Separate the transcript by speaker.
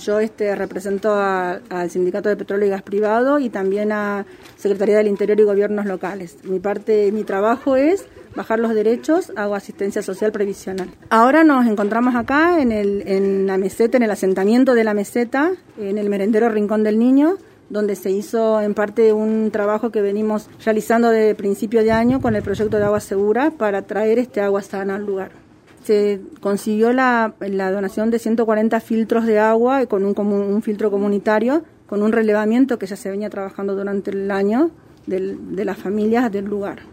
Speaker 1: Yo represento al Sindicato de Petróleo y Gas Privado y también a Secretaría del Interior y Gobiernos Locales. Mi trabajo es bajar los derechos, hago asistencia social previsional. Ahora nos encontramos acá en la meseta, en el asentamiento de la meseta, en el merendero Rincón del Niño, donde se hizo en parte un trabajo que venimos realizando desde principio de año con el proyecto de agua segura para traer agua sana al lugar. Se consiguió la donación de 140 filtros de agua con un filtro comunitario, con un relevamiento que ya se venía trabajando durante el año de las familias del lugar.